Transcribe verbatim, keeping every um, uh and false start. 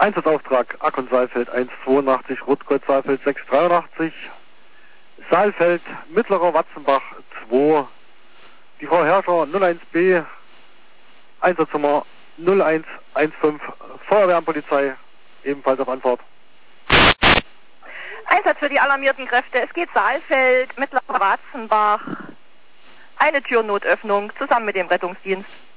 Einsatzauftrag Akkon Saalfeld eins zweiundachtzig, Rottkreuz Saalfeld sechs dreiundachtzig, Saalfeld, Mittlerer Watzenbach zwei, die Frau Herrscher null eins B, Einsatznummer null eins eins fünf, Feuerwehrpolizei, ebenfalls auf Antwort. Einsatz für die alarmierten Kräfte. Es geht Saalfeld, Mittlerer Watzenbach. Eine Türnotöffnung zusammen mit dem Rettungsdienst.